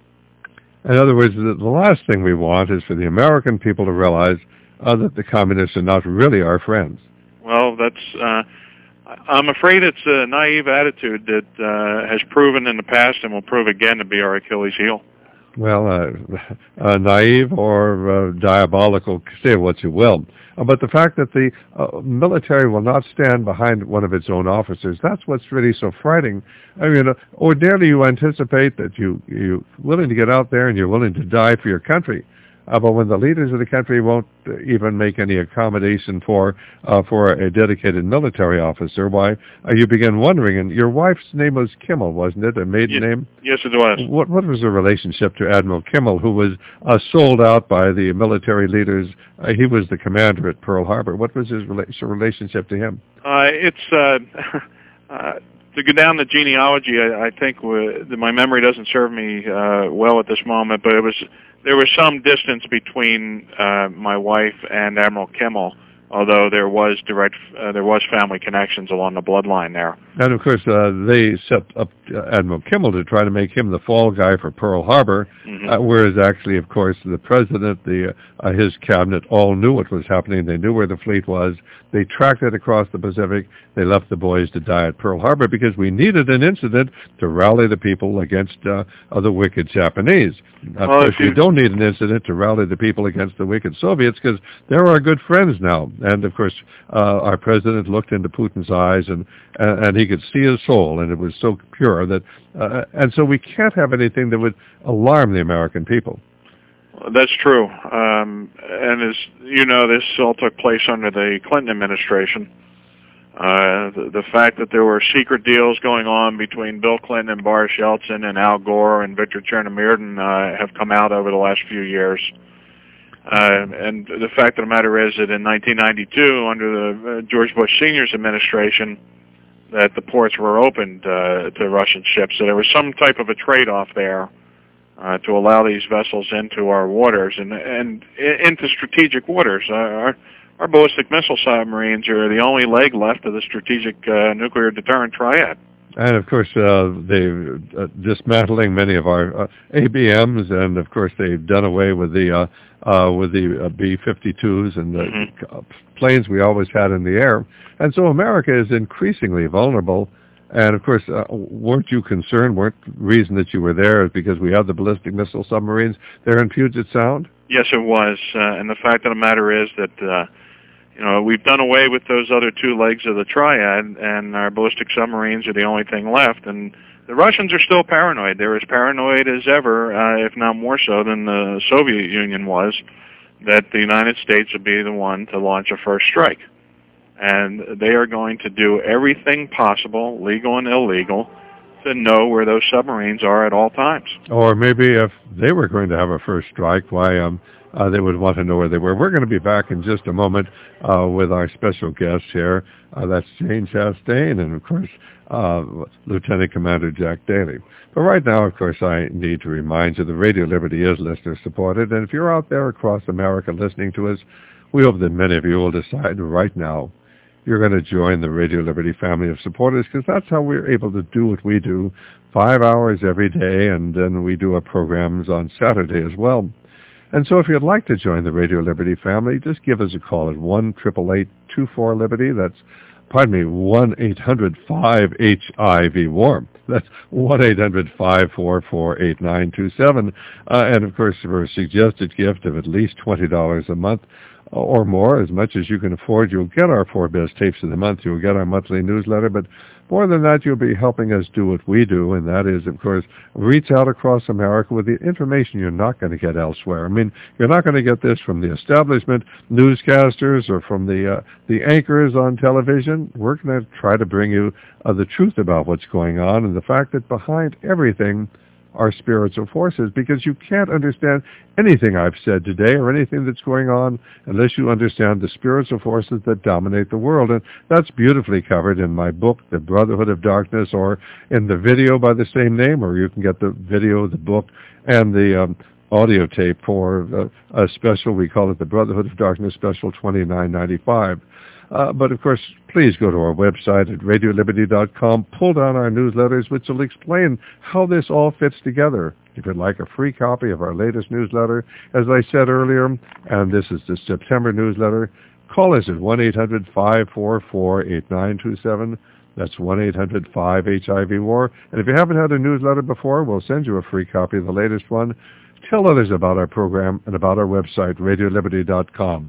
In other words, the, the last thing we want is for the American people to realize uh, that the communists are not really our friends. Well, that's, uh, I'm afraid it's a naive attitude that uh, has proven in the past and will prove again to be our Achilles heel. Well, uh, uh, naive or uh, diabolical, say what you will. Uh, but the fact that the uh, military will not stand behind one of its own officers, that's what's really so frightening. I mean, uh, ordinarily you anticipate that you, you're willing to get out there and you're willing to die for your country. Uh, but when the leaders of the country won't uh, even make any accommodation for uh, for a dedicated military officer, why uh, you begin wondering. And your wife's name was Kimmel, wasn't it? A maiden Ye- name? Yes, it was. What what was the relationship to Admiral Kimmel, who was uh, sold out by the military leaders? Uh, he was the commander at Pearl Harbor. What was his rela- relationship to him? Uh, it's uh, uh, to go down the genealogy. I, I think w- my memory doesn't serve me uh, well at this moment, but it was. There was some distance between uh, my wife and Admiral Kimmel, although there was direct, uh, there was family connections along the bloodline there. And of course, uh, they set up Admiral Kimmel to try to make him the fall guy for Pearl Harbor, mm-hmm. uh, whereas actually, of course, the president, the uh, his cabinet, all knew what was happening. They knew where the fleet was. They tracked it across the Pacific. They left the boys to die at Pearl Harbor because we needed an incident to rally the people against uh, uh, the wicked Japanese. Of well, course, you... we don't need an incident to rally the people against the wicked Soviets because they're our good friends now. And of course, uh, our president looked into Putin's eyes and uh, and he could see his soul, and it was so pure that, uh, and so we can't have anything that would alarm the American people. That's true. Um, and as you know, this all took place under the Clinton administration. Uh, the, the fact that there were secret deals going on between Bill Clinton and Boris Yeltsin and Al Gore and Victor Chernomyrdin uh, have come out over the last few years. Uh, and the fact of the matter is that in nineteen ninety-two, under the uh, George Bush Senior's administration, that the ports were opened uh, to Russian ships. So there was some type of a trade-off there uh, to allow these vessels into our waters and and into strategic waters. Uh, our, our ballistic missile submarines are the only leg left of the strategic uh, nuclear deterrent triad. And of course, uh, they're uh, dismantling many of our uh, A B Ms, and of course, they've done away with the uh, uh, with the uh, B fifty-twos and the mm-hmm. planes we always had in the air. And so America is increasingly vulnerable. And of course, uh, weren't you concerned? Weren't the reason that you were there is because we have the ballistic missile submarines there in Puget Sound? Yes, it was. Uh, and the fact of the matter is that, uh, you know, we've done away with those other two legs of the triad, and our ballistic submarines are the only thing left. And the Russians are still paranoid. They're as paranoid as ever, uh, if not more so than the Soviet Union was, that the United States would be the one to launch a first strike. And they are going to do everything possible, legal and illegal, to know where those submarines are at all times. Or maybe if they were going to have a first strike, why um, uh, they would want to know where they were. We're going to be back in just a moment uh, with our special guest here. Uh, that's Jane Chastain and, of course, uh, Lieutenant Commander Jack Daly. But right now, of course, I need to remind you that Radio Liberty is listener-supported. And if you're out there across America listening to us, we hope that many of you will decide right now you're going to join the Radio Liberty family of supporters, because that's how we're able to do what we do, five hours every day, and then we do our programs on Saturday as well. And so if you'd like to join the Radio Liberty family, just give us a call at one eight eight eight, two four, Liberty. That's, pardon me, one eight hundred five H I V, WARM. That's one eight hundred five four four eight nine two seven. Uh, and, of course, for a suggested gift of at least twenty dollars a month, or more, as much as you can afford, you'll get our four best tapes of the month. You'll get our monthly newsletter. But more than that, you'll be helping us do what we do, and that is, of course, reach out across America with the information you're not going to get elsewhere. I mean, you're not going to get this from the establishment newscasters or from the uh, the anchors on television. We're going to try to bring you uh, the truth about what's going on and the fact that behind everything are spiritual forces, because you can't understand anything I've said today or anything that's going on unless you understand the spiritual forces that dominate the world. And that's beautifully covered in my book, The Brotherhood of Darkness, or in the video by the same name, or you can get the video, the book, and the um, audio tape for uh, a special. We call it the Brotherhood of Darkness Special twenty-nine ninety-five. Uh, but, of course, please go to our website at radio liberty dot com, pull down our newsletters, which will explain how this all fits together. If you'd like a free copy of our latest newsletter, as I said earlier, and this is the September newsletter, call us at one eight hundred five four four eight nine two seven. That's one eight hundred five H I V war. And if you haven't had a newsletter before, we'll send you a free copy of the latest one. Tell others about our program and about our website, radio liberty dot com.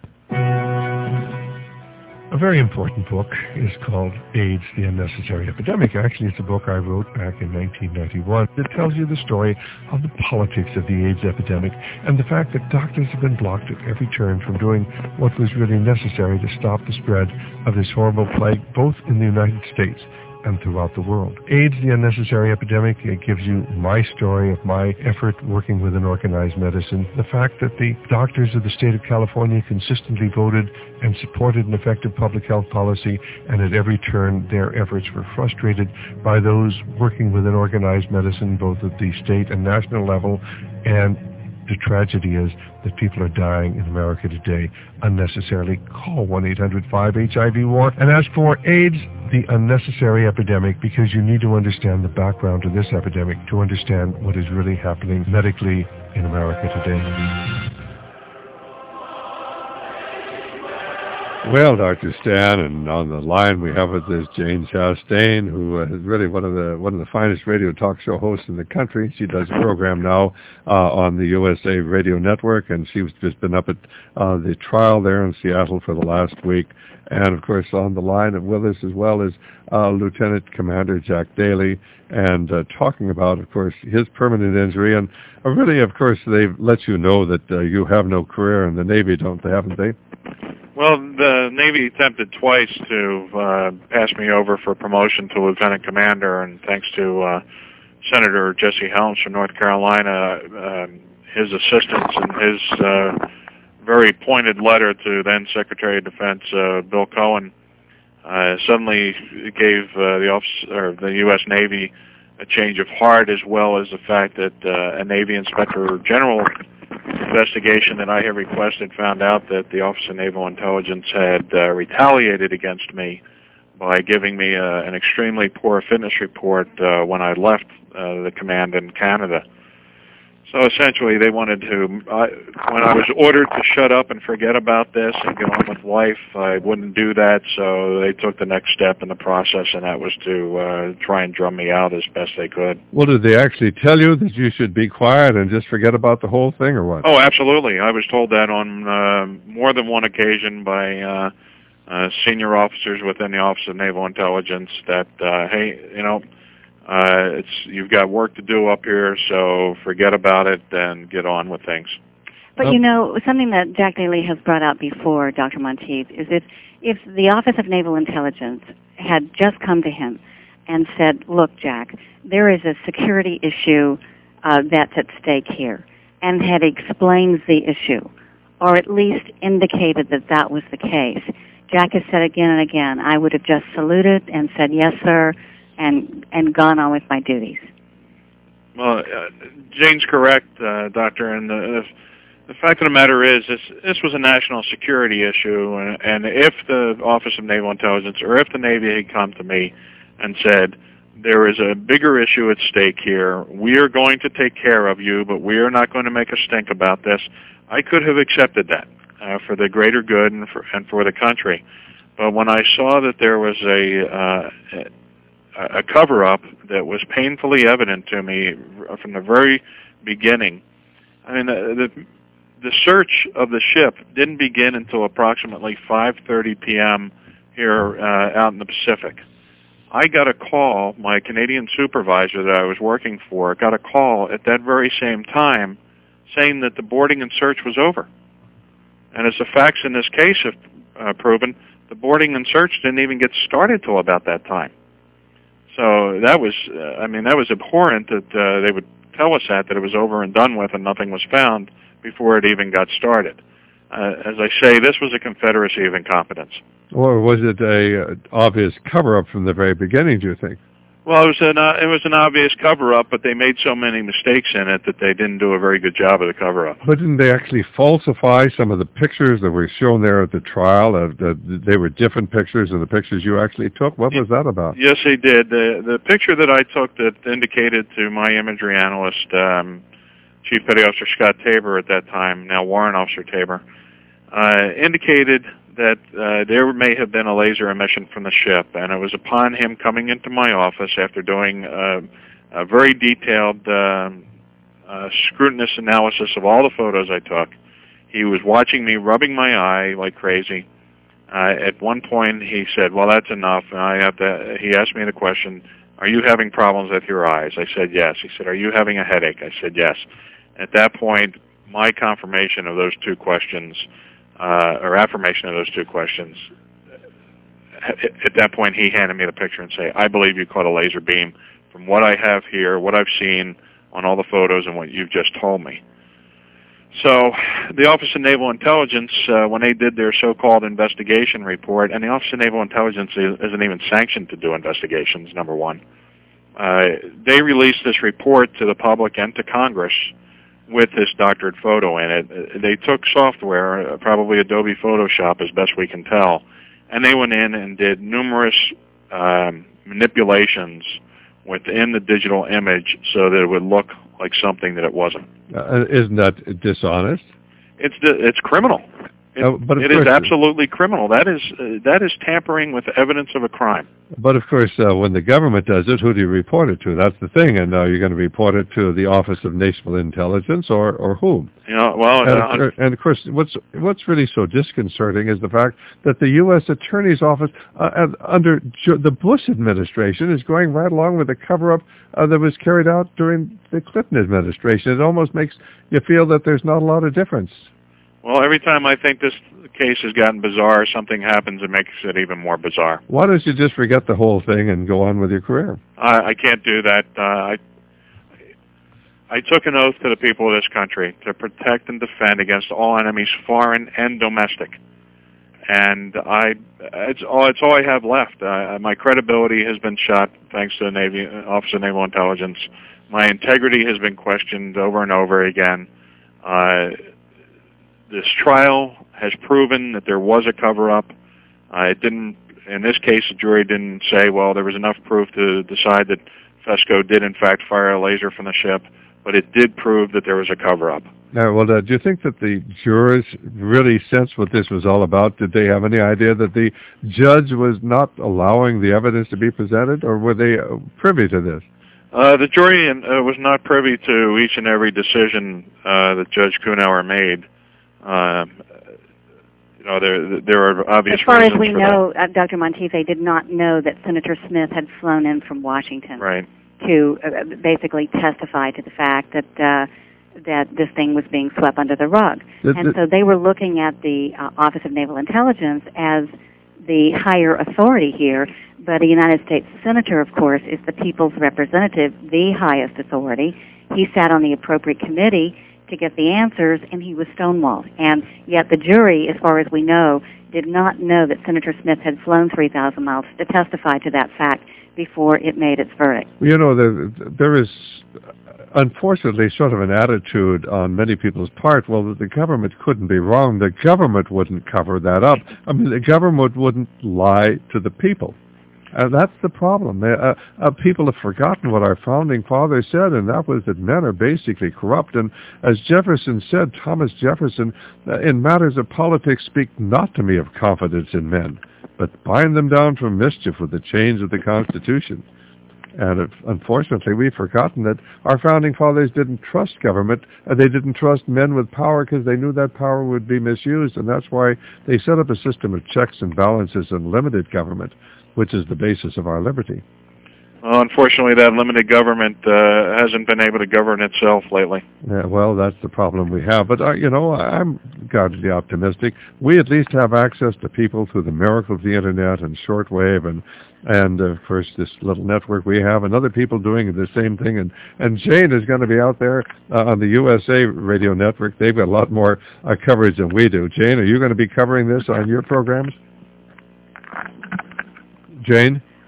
A very important book is called AIDS, the Unnecessary Epidemic. Actually, it's a book I wrote back in nineteen ninety-one that tells you the story of the politics of the AIDS epidemic and the fact that doctors have been blocked at every turn from doing what was really necessary to stop the spread of this horrible plague, both in the United States and throughout the world. AIDS, the Unnecessary Epidemic, it gives you my story of my effort working within organized medicine, the fact that the doctors of the state of California consistently voted and supported an effective public health policy, and at every turn their efforts were frustrated by those working within organized medicine, both at the state and national level, and the tragedy is that people are dying in America today unnecessarily. Call one eight hundred five H I V war and ask for AIDS, the Unnecessary Epidemic, because you need to understand the background to this epidemic to understand what is really happening medically in America today. Well, Doctor Stan, and on the line we have with us Jane Chastain, who is really one of the one of the finest radio talk show hosts in the country. She does a program now uh, on the U S A Radio Network, and she's just been up at uh, the trial there in Seattle for the last week. And, of course, on the line with us as well is uh, Lieutenant Commander Jack Daly, and uh, talking about, of course, his permanent injury. And uh, really, of course, they've let you know that uh, you have no career in the Navy, don't they, haven't they? Well, the Navy attempted twice to uh, pass me over for promotion to lieutenant commander, and thanks to uh, Senator Jesse Helms from North Carolina, uh, his assistance and his uh, very pointed letter to then Secretary of Defense uh, Bill Cohen uh, suddenly gave uh, the office or the U S Navy a change of heart, as well as the fact that uh, a Navy Inspector General investigation that I had requested found out that the Office of Naval Intelligence had uh, retaliated against me by giving me uh, an extremely poor fitness report uh, when I left uh, the command in Canada. So essentially they wanted to, uh, when I was ordered to shut up and forget about this and get on with life, I wouldn't do that, so they took the next step in the process, and that was to uh, try and drum me out as best they could. Well, did they actually tell you that you should be quiet and just forget about the whole thing, or what? Oh, absolutely. I was told that on uh, more than one occasion by uh, uh, senior officers within the Office of Naval Intelligence that, uh, hey, you know, Uh, it's you've got work to do up here, so forget about it and get on with things. But, you know, something that Jack Daly has brought out before, Doctor Monteith, is if, if the Office of Naval Intelligence had just come to him and said, look, Jack, there is a security issue uh, that's at stake here, and had explained the issue, or at least indicated that that was the case, Jack has said again and again, I would have just saluted and said, yes, sir, and and gone on with my duties. Well, uh, Jane's correct, uh, Doctor, and the, the fact of the matter is this, this was a national security issue, and, and if the Office of Naval Intelligence or if the Navy had come to me and said, there is a bigger issue at stake here, we are going to take care of you, but we are not going to make a stink about this, I could have accepted that uh, for the greater good and for, and for the country. But when I saw that there was a... Uh, a cover-up that was painfully evident to me from the very beginning. I mean, the, the, the search of the ship didn't begin until approximately five thirty p.m. here uh, out in the Pacific. I got a call, my Canadian supervisor that I was working for got a call at that very same time saying that the boarding and search was over. And as the facts in this case have uh, proven, the boarding and search didn't even get started till about that time. So that was, uh, I mean, that was abhorrent that uh, they would tell us that, that it was over and done with and nothing was found before it even got started. Uh, as I say, this was a confederacy of incompetence. Or was it a uh, obvious cover-up from the very beginning, do you think? Well, it was an uh, it was an obvious cover-up, but they made so many mistakes in it that they didn't do a very good job of the cover-up. But didn't they actually falsify some of the pictures that were shown there at the trial? Uh, the, they were different pictures than the pictures you actually took? What was that about? Yes, they did. The the picture that I took that indicated to my imagery analyst, um, Chief Petty Officer Scott Tabor at that time, now Warrant Officer Tabor, uh, indicated that uh, there may have been a laser emission from the ship, and it was upon him coming into my office after doing uh, a very detailed uh, uh, scrutinous analysis of all the photos I took. He was watching me, rubbing my eye like crazy. Uh, at one point, he said, "Well, that's enough." And I have to. He asked me the question, "Are you having problems with your eyes?" I said, "Yes." He said, "Are you having a headache?" I said, "Yes." At that point, my confirmation of those two questions. Uh, or affirmation of those two questions. At that point, he handed me the picture and said, "I believe you caught a laser beam from what I have here, what I've seen on all the photos, and what you've just told me." So the Office of Naval Intelligence, uh, when they did their so-called investigation report, and the Office of Naval Intelligence isn't even sanctioned to do investigations, number one, uh, they released this report to the public and to Congress with this doctored photo in it. They took software, probably Adobe Photoshop as best we can tell, and they went in and did numerous um, manipulations within the digital image so that it would look like something that it wasn't. Uh, isn't that dishonest? It's it's criminal. It, uh, but it is absolutely criminal. That is uh, that is tampering with evidence of a crime. But of course, uh, when the government does it, who do you report it to? That's the thing. And uh, you're going to report it to the Office of National Intelligence, or or whom? You know, well, and, uh, and of course, what's what's really so disconcerting is the fact that the U S Attorney's Office uh, under the Bush administration is going right along with the cover-up uh, that was carried out during the Clinton administration. It almost makes you feel that there's not a lot of difference. Well, every time I think this case has gotten bizarre, something happens that makes it even more bizarre. Why don't you just forget the whole thing and go on with your career? I, I can't do that. Uh, I I took an oath to the people of this country to protect and defend against all enemies, foreign and domestic. And I, it's all, it's all I have left. Uh, my credibility has been shot thanks to the Navy, Office of Naval Intelligence. My integrity has been questioned over and over again. Uh, This trial has proven that there was a cover-up. Uh, it didn't, in this case, the jury didn't say, well, there was enough proof to decide that FESCO did, in fact, fire a laser from the ship, but it did prove that there was a cover-up. Now, well, uh, do you think that the jurors really sensed what this was all about? Did they have any idea that the judge was not allowing the evidence to be presented, or were they uh, privy to this? Uh, the jury uh, was not privy to each and every decision uh, that Judge Kuhnauer made. Uh, you know, there there are obvious As far as reasons we for know, uh, Doctor Monteith did not know that Senator Smith had flown in from Washington right. to uh, basically testify to the fact that uh, that this thing was being swept under the rug. The, and the, so they were looking at the uh, Office of Naval Intelligence as the higher authority here, but a United States Senator, of course, is the people's representative, the highest authority. He sat on the appropriate committee to get the answers, and he was stonewalled. And yet the jury, as far as we know, did not know that Senator Smith had flown three thousand miles to testify to that fact before it made its verdict. You know, there, there is, unfortunately, sort of an attitude on many people's part, well, the government couldn't be wrong. The government wouldn't cover that up. I mean, the government wouldn't lie to the people. Uh, that's the problem. Uh, uh, people have forgotten what our founding fathers said, and that was that men are basically corrupt. And as Jefferson said, Thomas Jefferson, uh, in matters of politics, speak not to me of confidence in men, but bind them down from mischief with the chains of the Constitution. And if, unfortunately, we've forgotten that our founding fathers didn't trust government. Uh, they didn't trust men with power because they knew that power would be misused, and that's why they set up a system of checks and balances and limited government, which is the basis of our liberty. Well, unfortunately, that limited government uh, hasn't been able to govern itself lately. Yeah, well, that's the problem we have. But, uh, you know, I'm guardedly optimistic. We at least have access to people through the miracle of the Internet and shortwave and, and of course, this little network we have, and other people doing the same thing. And, and Jane is going to be out there uh, on the U S A radio network. They've got a lot more uh, coverage than we do. Jane, are you going to be covering this on your programs? Jane?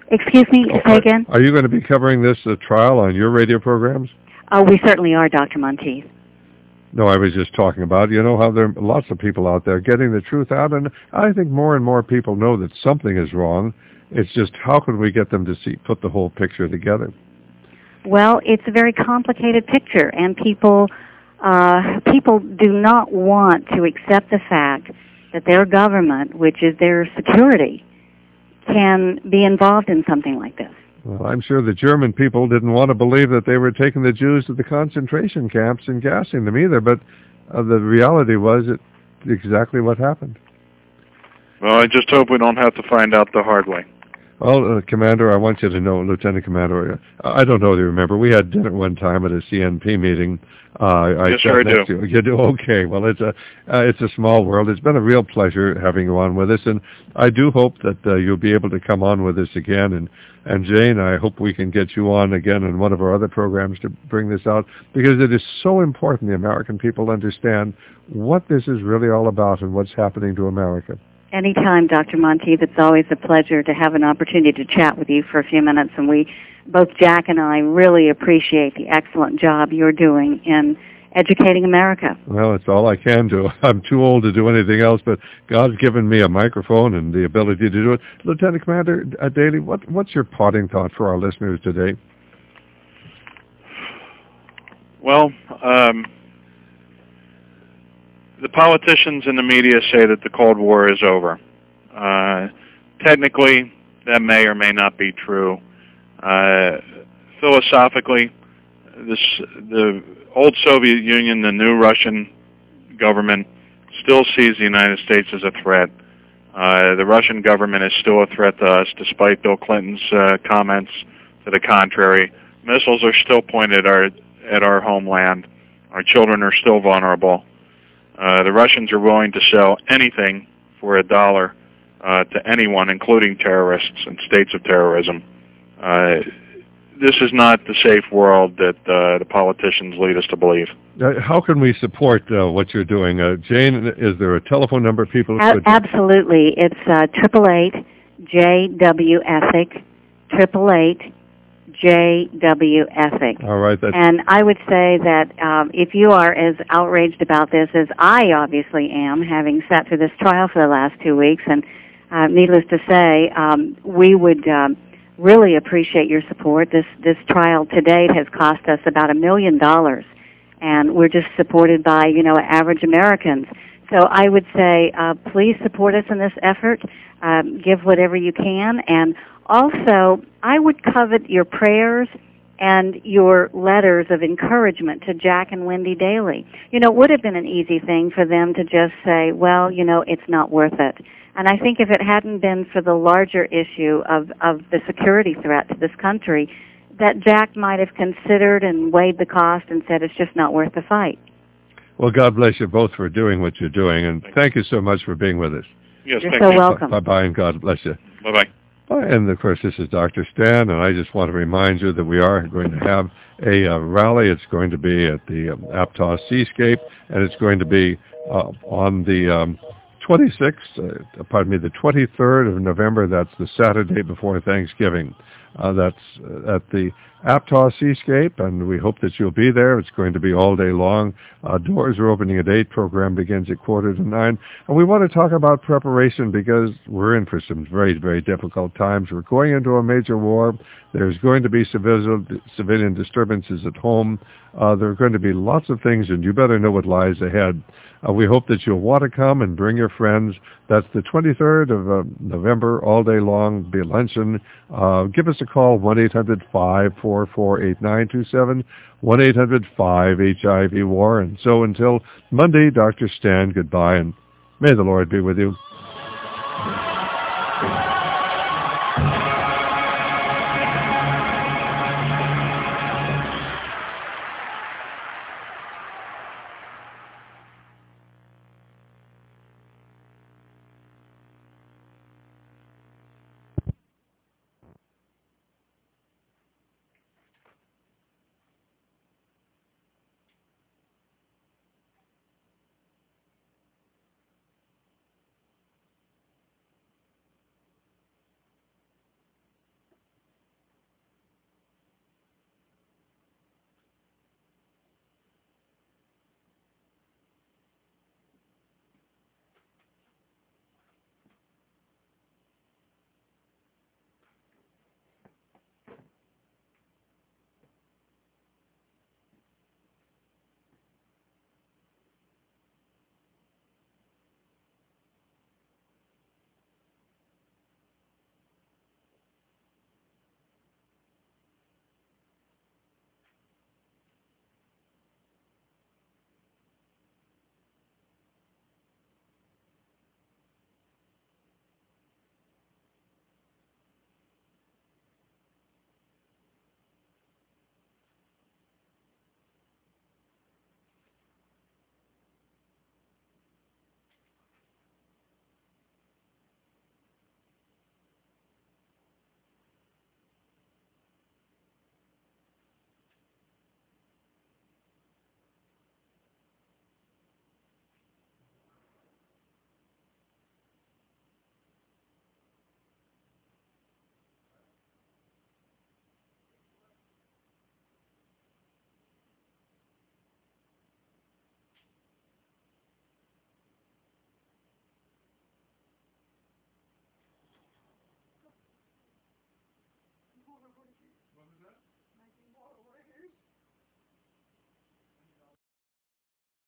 Excuse me, Oh, say are, again? Are you going to be covering this uh, trial on your radio programs? Oh, we certainly are, Doctor Monteith. No, I was just talking about, you know, how there are lots of people out there getting the truth out, and I think more and more people know that something is wrong. It's just how can we get them to see, put the whole picture together? Well, it's a very complicated picture, and people uh, people do not want to accept the fact that their government, which is their security, can be involved in something like this. Well, I'm sure the German people didn't want to believe that they were taking the Jews to the concentration camps and gassing them either, but uh, the reality was it exactly what happened. Well, I just hope we don't have to find out the hard way. Well, uh, Commander, I want you to know, Lieutenant Commander, uh, I don't know if you remember, we had dinner one time at a C N P meeting. Uh, I yes, sir, I do. You. you do? Okay. Well, it's a uh, it's a small world. It's been a real pleasure having you on with us, and I do hope that uh, you'll be able to come on with us again. And, and Jane, I hope we can get you on again in one of our other programs to bring this out, because it is so important the American people understand what this is really all about and what's happening to America. Anytime, Doctor Monteith. It's always a pleasure to have an opportunity to chat with you for a few minutes, and we, both Jack and I, really appreciate the excellent job you're doing in educating America. Well, it's all I can do. I'm too old to do anything else, but God's given me a microphone and the ability to do it. Lieutenant Commander uh, Daly, what, what's your parting thought for our listeners today? Well, um... the politicians and the media say that the Cold War is over. Uh, technically, that may or may not be true. Uh, philosophically, this, the old Soviet Union, the new Russian government, still sees the United States as a threat. Uh, the Russian government is still a threat to us, despite Bill Clinton's uh, comments to the contrary. Missiles are still pointed our, at our homeland. Our children are still vulnerable. Uh, the Russians are willing to sell anything for a dollar uh, to anyone, including terrorists and states of terrorism. Uh, this is not the safe world that uh, the politicians lead us to believe. Uh, how can we support uh, what you're doing? Uh, Jane, is there a telephone number people A- could... Absolutely. It's uh, triple eight J W Ethic, triple eight J W Ethic. All right. That's... And I would say that um, if you are as outraged about this as I obviously am, having sat through this trial for the last two weeks, and uh, needless to say, um, we would um, really appreciate your support. This this trial to date has cost us about a million dollars, and we're just supported by, you know, average Americans. So I would say, uh, please support us in this effort. Um, give whatever you can, and also, I would covet your prayers and your letters of encouragement to Jack and Wendy Daly. You know, it would have been an easy thing for them to just say, well, you know, it's not worth it. And I think if it hadn't been for the larger issue of, of the security threat to this country, that Jack might have considered and weighed the cost and said it's just not worth the fight. Well, God bless you both for doing what you're doing, and thank you so much for being with us. Yes, You're thank so you. welcome. Bye-bye, and God bless you. Bye-bye. And, of course, this is Doctor Stan, and I just want to remind you that we are going to have a uh, rally. It's going to be at the um, Aptos Seascape, and it's going to be uh, on the um, twenty-sixth, uh, pardon me, the twenty-third of November. That's the Saturday before Thanksgiving. Uh, that's uh, at the Aptos Seascape, and we hope that you'll be there. It's going to be all day long. Uh, doors are opening at eight. Program begins at quarter to nine. And we want to talk about preparation because we're in for some very, very difficult times. We're going into a major war. There's going to be civilian, civilian disturbances at home. Uh, there are going to be lots of things, and you better know what lies ahead. Uh, we hope that you'll want to come and bring your friends. That's the twenty-third of uh, November, all day long, be a luncheon. Uh, give us a call, one eight hundred five four four eight nine two seven, one eight hundred five H I V war. And so until Monday, Doctor Stan, goodbye, and may the Lord be with you.